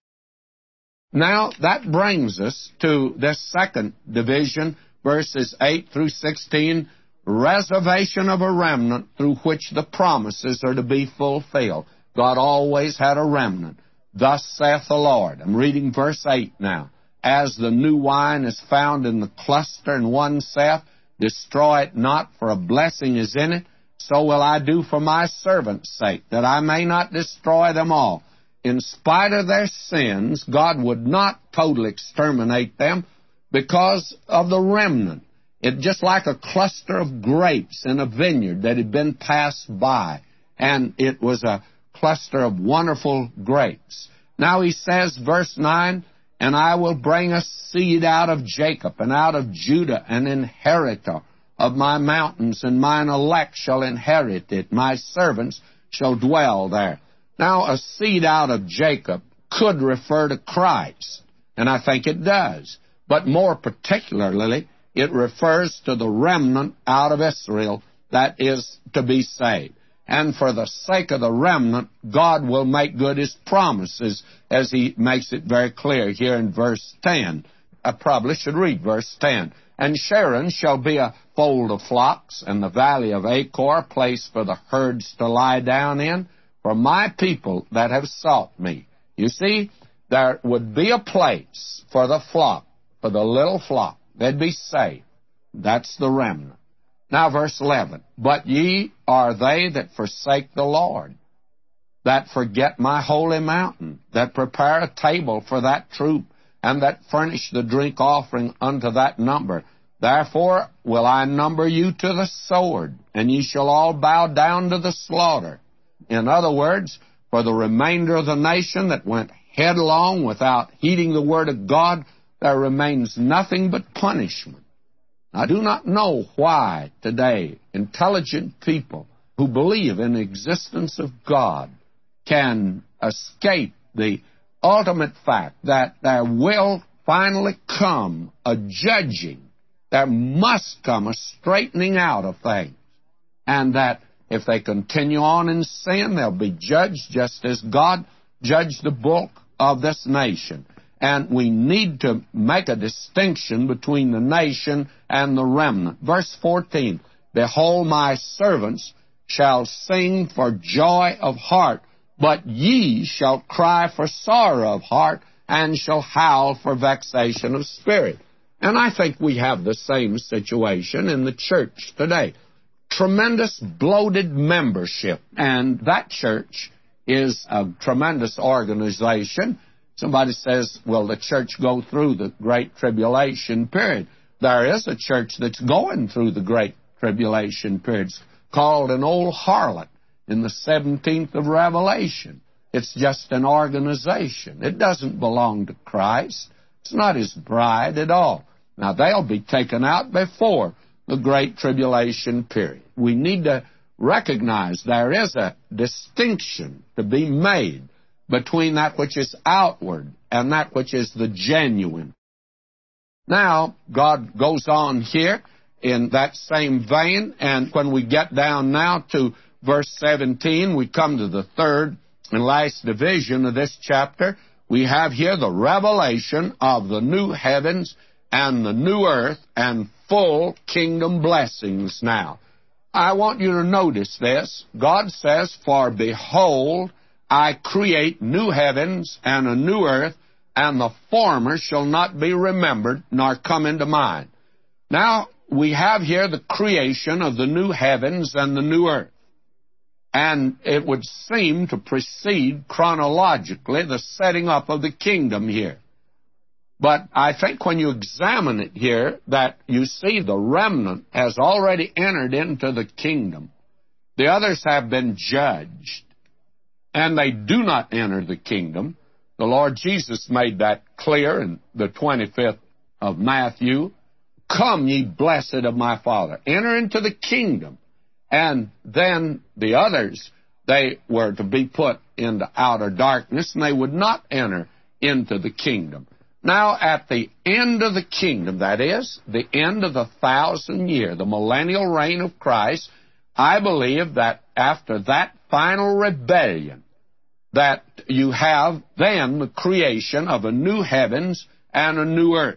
Now, that brings us to this second division, verses eight through sixteen, reservation of a remnant through which the promises are to be fulfilled. God always had a remnant. Thus saith the Lord. I'm reading verse eight now. As the new wine is found in the cluster, and one saith, destroy it not, for a blessing is in it, so will I do for my servants' sake, that I may not destroy them all. In spite of their sins, God would not totally exterminate them because of the remnant. It's just like a cluster of grapes in a vineyard that had been passed by, and it was a cluster of wonderful grapes. Now he says, verse nine, and I will bring a seed out of Jacob, and out of Judah an inheritor of my mountains, and mine elect shall inherit it. My servants shall dwell there. Now, a seed out of Jacob could refer to Christ, and I think it does. But more particularly, it refers to the remnant out of Israel that is to be saved. And for the sake of the remnant, God will make good his promises, as he makes it very clear here in verse ten. I probably should read verse ten. And Sharon shall be a fold of flocks, and the valley of Achor a place for the herds to lie down in, for my people that have sought me. You see, there would be a place for the flock, for the little flock. They'd be safe. That's the remnant. Now, verse eleven, but ye are they that forsake the Lord, that forget my holy mountain, that prepare a table for that troop, and that furnish the drink offering unto that number. Therefore will I number you to the sword, and ye shall all bow down to the slaughter. In other words, for the remainder of the nation that went headlong without heeding the word of God, there remains nothing but punishment. I do not know why today intelligent people who believe in the existence of God can escape the ultimate fact that there will finally come a judging. There must come a straightening out of things, and that If they continue on in sin, they'll be judged just as God judged the bulk of this nation. And we need to make a distinction between the nation and the remnant. Verse fourteen, Behold, my servants shall sing for joy of heart, but ye shall cry for sorrow of heart, and shall howl for vexation of spirit. And I think we have the same situation in the church today. Tremendous bloated membership, and that church is a tremendous organization. Somebody says, well, the church go through the Great Tribulation period. There is a church that's going through the Great Tribulation period. It's called an old harlot in the seventeenth of Revelation. It's just an organization. It doesn't belong to Christ. It's not His bride at all. Now, they'll be taken out before the Great Tribulation period. We need to recognize there is a distinction to be made between that which is outward and that which is the genuine. Now, God goes on here in that same vein, and when we get down now to verse seventeen, we come to the third and last division of this chapter. We have here the revelation of the new heavens and the new earth and full kingdom blessings now. I want you to notice this. God says, For behold, I create new heavens and a new earth, and the former shall not be remembered, nor come into mind. Now, we have here the creation of the new heavens and the new earth. And it would seem to precede chronologically the setting up of the kingdom here. But I think when you examine it here, that you see the remnant has already entered into the kingdom. The others have been judged, and they do not enter the kingdom. The Lord Jesus made that clear in the twenty-fifth of Matthew. Come, ye blessed of my Father, enter into the kingdom. And then the others, they were to be put into outer darkness, and they would not enter into the kingdom. Now, at the end of the kingdom, that is, the end of the thousand year, the millennial reign of Christ, I believe that after that final rebellion, that you have then the creation of a new heavens and a new earth.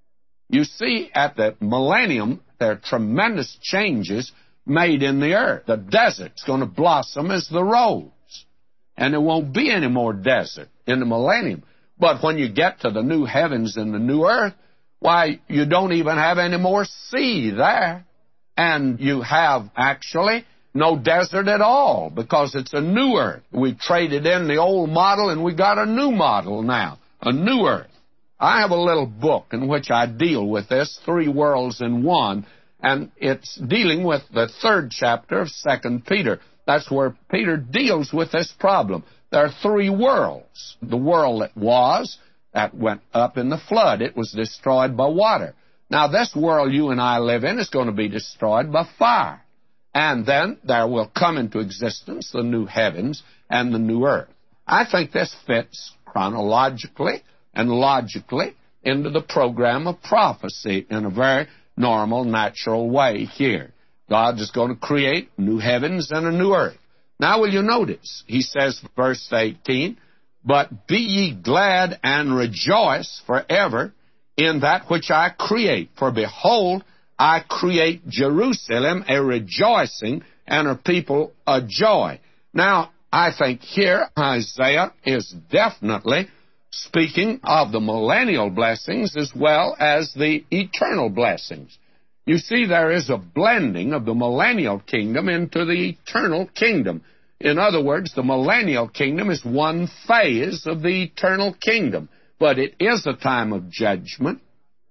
You see, at the millennium, there are tremendous changes made in the earth. The desert's going to blossom as the rose, and there won't be any more desert in the millennium. But when you get to the new heavens and the new earth, why, you don't even have any more sea there. And you have actually no desert at all, because it's a new earth. We traded in the old model, and we got a new model now, a new earth. I have a little book in which I deal with this, Three Worlds in One, and it's dealing with the third chapter of Second Peter. That's where Peter deals with this problem. There are three worlds. The world that was, that went up in the flood. It was destroyed by water. Now, this world you and I live in is going to be destroyed by fire. And then there will come into existence the new heavens and the new earth. I think this fits chronologically and logically into the program of prophecy in a very normal, natural way here. God is going to create new heavens and a new earth. Now, will you notice? He says, verse eighteen, But be ye glad and rejoice forever in that which I create. For behold, I create Jerusalem a rejoicing, and her people a joy. Now, I think here Isaiah is definitely speaking of the millennial blessings as well as the eternal blessings. You see, there is a blending of the millennial kingdom into the eternal kingdom. In other words, the millennial kingdom is one phase of the eternal kingdom, but it is a time of judgment.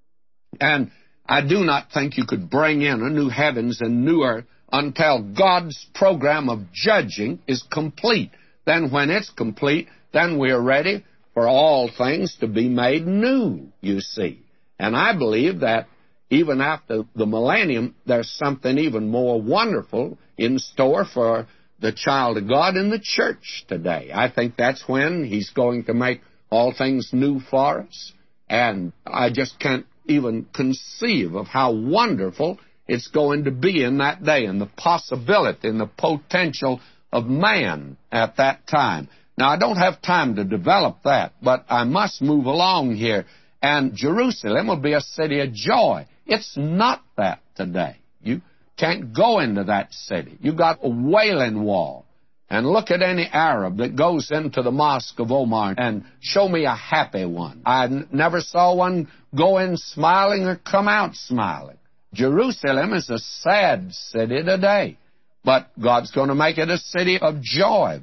And I do not think you could bring in a new heavens and new earth until God's program of judging is complete. Then when it's complete, then we are ready for all things to be made new, you see. And I believe that even after the millennium, there's something even more wonderful in store for the child of God in the church today. I think that's when He's going to make all things new for us. And I just can't even conceive of how wonderful it's going to be in that day, and the possibility and the potential of man at that time. Now, I don't have time to develop that, but I must move along here. And Jerusalem will be a city of joy. It's not that today. You can't go into that city. You've got a Wailing Wall. And look at any Arab that goes into the Mosque of Omar and show me a happy one. I n- never saw one go in smiling or come out smiling. Jerusalem is a sad city today, but God's going to make it a city of joy.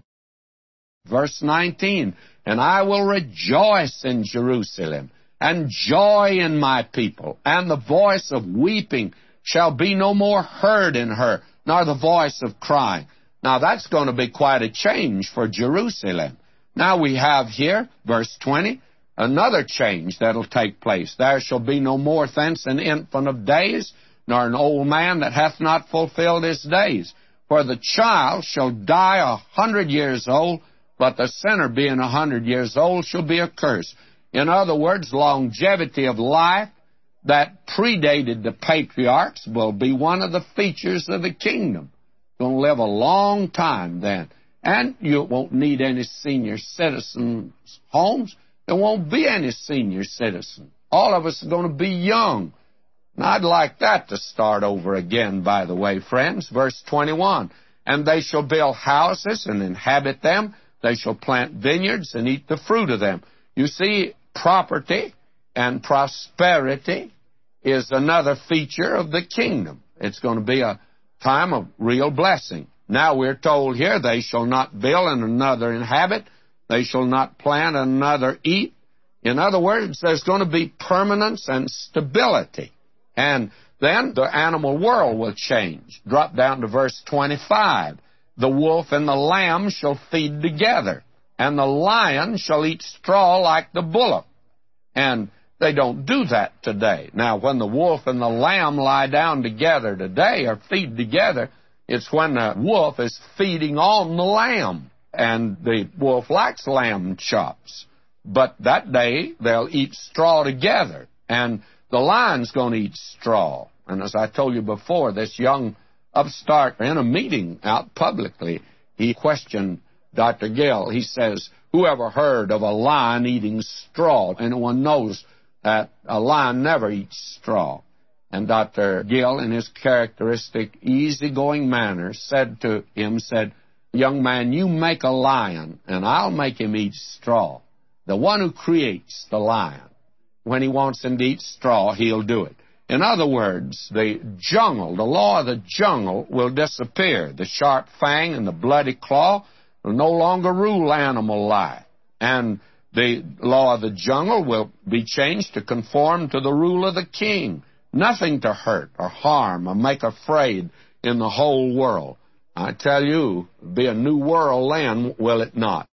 Verse nineteen, and I will rejoice in Jerusalem, and joy in my people, and the voice of weeping shall be no more heard in her, nor the voice of crying. Now, that's going to be quite a change for Jerusalem. Now, we have here, verse twenty, another change that'll take place. There shall be no more thence an infant of days, nor an old man that hath not fulfilled his days. For the child shall die a hundred years old, but the sinner being a hundred years old shall be accursed. In other words, longevity of life that predated the patriarchs will be one of the features of the kingdom. Going to live a long time then. And you won't need any senior citizens' homes. There won't be any senior citizen. All of us are going to be young. And I'd like that to start over again, by the way, friends. Verse twenty-one, and they shall build houses and inhabit them. They shall plant vineyards and eat the fruit of them. You see, property and prosperity is another feature of the kingdom. It's going to be a time of real blessing. Now we're told here, they shall not build and another inhabit. They shall not plant and another eat. In other words, there's going to be permanence and stability. And then the animal world will change. Drop down to verse twenty-five. The wolf and the lamb shall feed together, and the lion shall eat straw like the bullock. And they don't do that today. Now, when the wolf and the lamb lie down together today or feed together, it's when the wolf is feeding on the lamb. And the wolf likes lamb chops. But that day, they'll eat straw together. And the lion's going to eat straw. And as I told you before, this young upstart in a meeting out publicly, he questioned Doctor Gill. He says, who ever heard of a lion eating straw? Anyone knows that a lion never eats straw. And Doctor Gill, in his characteristic, easygoing manner, said to him, said, young man, you make a lion, and I'll make him eat straw. The one who creates the lion, when he wants him to eat straw, he'll do it. In other words, the jungle, the law of the jungle will disappear. The sharp fang and the bloody claw will no longer rule animal life. And the law of the jungle will be changed to conform to the rule of the king. Nothing to hurt or harm or make afraid in the whole world. I tell you, it'll be a new world then, will it not?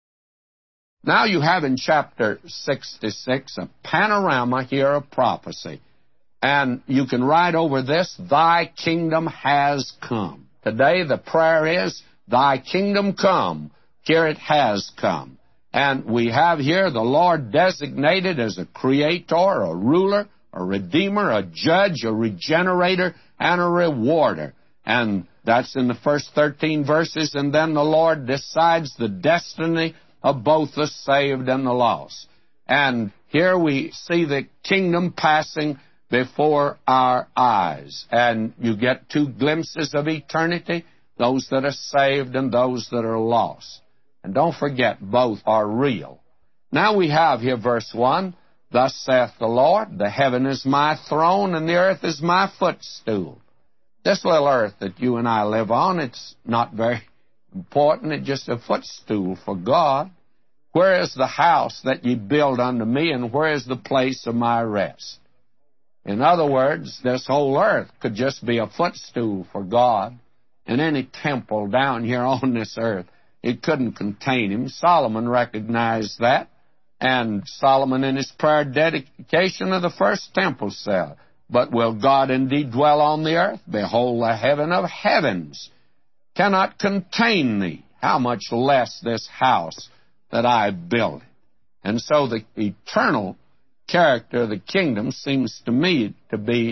Now you have in chapter sixty-six a panorama here of prophecy. And you can write over this, thy kingdom has come. Today the prayer is, thy kingdom come. Here it has come. And we have here the Lord designated as a creator, a ruler, a redeemer, a judge, a regenerator, and a rewarder. And that's in the first thirteen verses. And then the Lord decides the destiny of both the saved and the lost. And here we see the kingdom passing before our eyes. And you get two glimpses of eternity, those that are saved and those that are lost. And don't forget, both are real. Now we have here verse one, thus saith the Lord, the heaven is my throne and the earth is my footstool. This little earth that you and I live on, it's not very important. It's just a footstool for God. Where is the house that ye build unto me, and where is the place of my rest? In other words, this whole earth could just be a footstool for God. And any temple down here on this earth, it couldn't contain him. Solomon recognized that. And Solomon in his prayer dedication of the first temple said, but will God indeed dwell on the earth? Behold, the heaven of heavens cannot contain thee. How much less this house that I built? And so the eternal character of the kingdom seems to me to be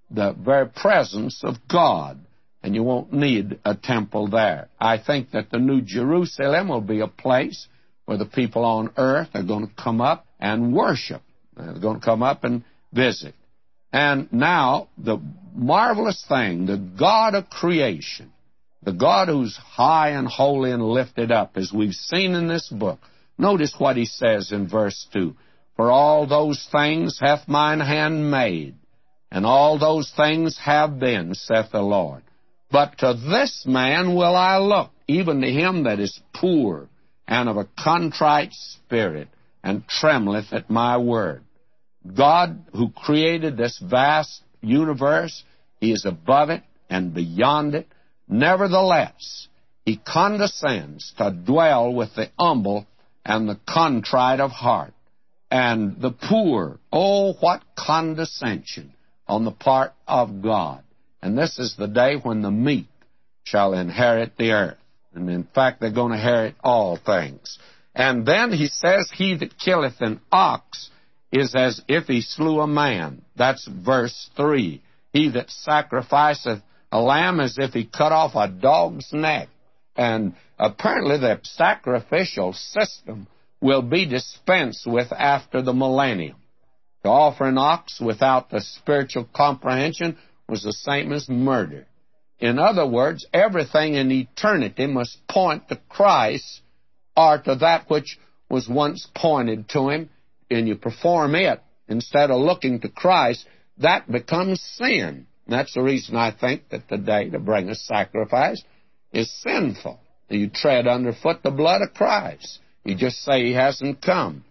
the very presence of God, and you won't need a temple there. I think that the New Jerusalem will be a place where the people on earth are going to come up and worship. They're going to come up and visit. And now, the marvelous thing, the God of creation, the God who's high and holy and lifted up, as we've seen in this book, notice what he says in verse two. For all those things hath mine hand made, and all those things have been, saith the Lord. But to this man will I look, even to him that is poor and of a contrite spirit, and trembleth at my word. God, who created this vast universe, he is above it and beyond it. Nevertheless, he condescends to dwell with the humble and the contrite of heart. And the poor, oh, what condescension on the part of God. And this is the day when the meek shall inherit the earth. And in fact, they're going to inherit all things. And then he says, he that killeth an ox is as if he slew a man. That's verse three. He that sacrificeth a lamb as if he cut off a dog's neck. And apparently the sacrificial system will be dispensed with after the millennium. To offer an ox without the spiritual comprehension was the same as murder. In other words, everything in eternity must point to Christ or to that which was once pointed to him, and you perform it instead of looking to Christ, that becomes sin. And that's the reason I think that the day to bring a sacrifice is sinful. You tread underfoot the blood of Christ. You just say he hasn't come.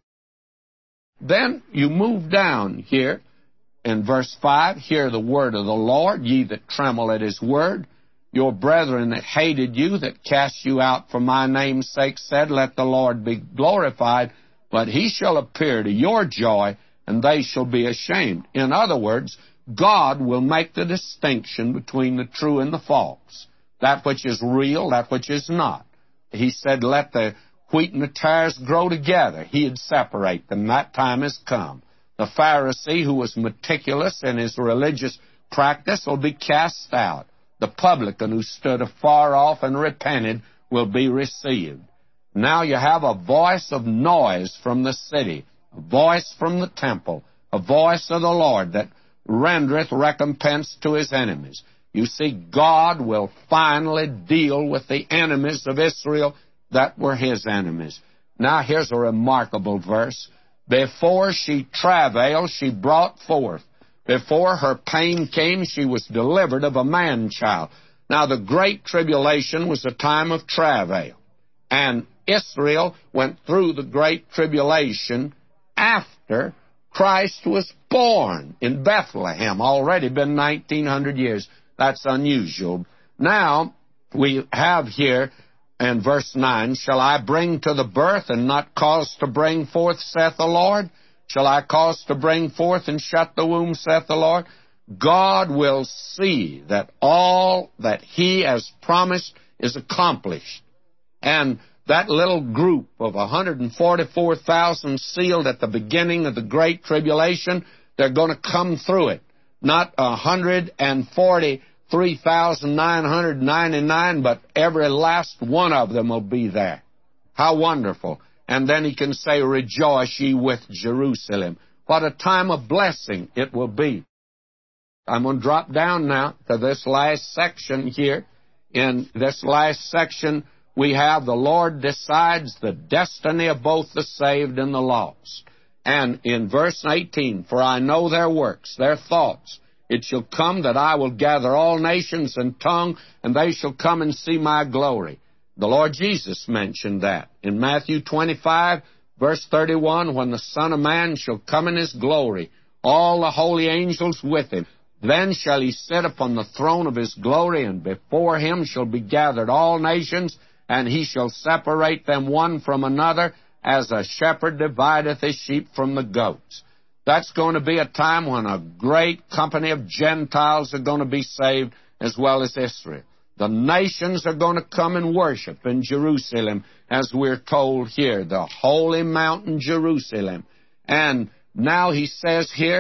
Then you move down here in verse five, hear the word of the Lord, ye that tremble at his word. Your brethren that hated you, that cast you out for my name's sake, said, let the Lord be glorified, but he shall appear to your joy, and they shall be ashamed. In other words, God will make the distinction between the true and the false, that which is real, that which is not. He said, let the wheat and the tares grow together. He'd separate them. That time has come. The Pharisee, who was meticulous in his religious practice, will be cast out. The publican, who stood afar off and repented, will be received. Now you have a voice of noise from the city, a voice from the temple, a voice of the Lord that rendereth recompense to his enemies. You see, God will finally deal with the enemies of Israel that were his enemies. Now here's a remarkable verse. Before she travailed, she brought forth. Before her pain came, she was delivered of a man-child. Now the great tribulation was a time of travail. And Israel went through the great tribulation after Christ was born in Bethlehem. Already been nineteen hundred years. That's unusual. Now we have here in verse nine, shall I bring to the birth and not cause to bring forth, saith the Lord? Shall I cause to bring forth and shut the womb, saith the Lord? God will see that all that he has promised is accomplished. And that little group of one hundred forty-four thousand sealed at the beginning of the Great Tribulation, they're going to come through it. Not one hundred forty-three thousand nine hundred ninety-nine, but every last one of them will be there. How wonderful. And then he can say, rejoice ye with Jerusalem. What a time of blessing it will be. I'm going to drop down now to this last section here. In this last section, we have the Lord decides the destiny of both the saved and the lost. And in verse eighteen, for I know their works, their thoughts. It shall come that I will gather all nations and tongue, and they shall come and see my glory. The Lord Jesus mentioned that in Matthew twenty-five, verse thirty-one, when the Son of Man shall come in his glory, all the holy angels with him. Then shall he sit upon the throne of his glory, and before him shall be gathered all nations, and he shall separate them one from another, as a shepherd divideth his sheep from the goats. That's going to be a time when a great company of Gentiles are going to be saved, as well as Israel. The nations are going to come and worship in Jerusalem, as we're told here, the holy mountain Jerusalem. And now he says here,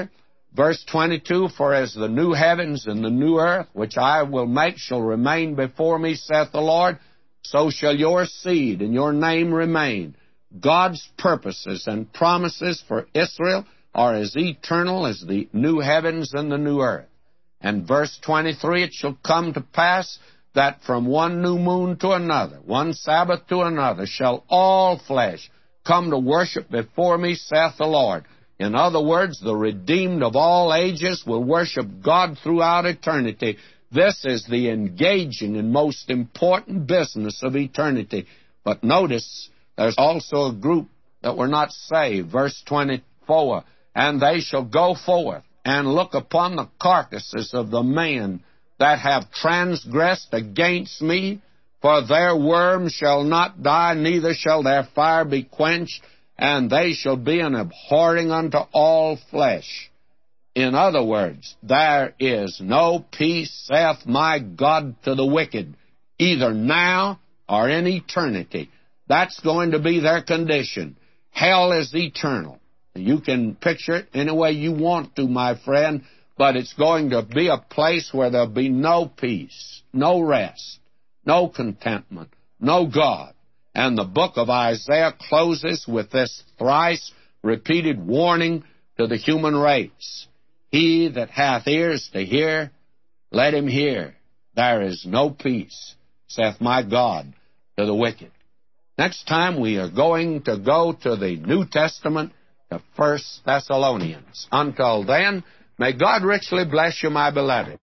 Verse twenty-two, for as the new heavens and the new earth, which I will make, shall remain before me, saith the Lord, so shall your seed and your name remain. God's purposes and promises for Israel are as eternal as the new heavens and the new earth. And verse twenty-three, it shall come to pass that from one new moon to another, one Sabbath to another, shall all flesh come to worship before me, saith the Lord. In other words, the redeemed of all ages will worship God throughout eternity. This is the engaging and most important business of eternity. But notice, there's also a group that were not saved. Verse twenty-four, and they shall go forth and look upon the carcasses of the men that have transgressed against me, for their worm shall not die, neither shall their fire be quenched, and they shall be an abhorring unto all flesh. In other words, there is no peace, saith my God, to the wicked, either now or in eternity. That's going to be their condition. Hell is eternal. You can picture it any way you want to, my friend, but it's going to be a place where there'll be no peace, no rest, no contentment, no God. And the book of Isaiah closes with this thrice repeated warning to the human race. He that hath ears to hear, let him hear. There is no peace, saith my God, to the wicked. Next time we are going to go to the New Testament, to First Thessalonians. Until then, may God richly bless you, my beloved.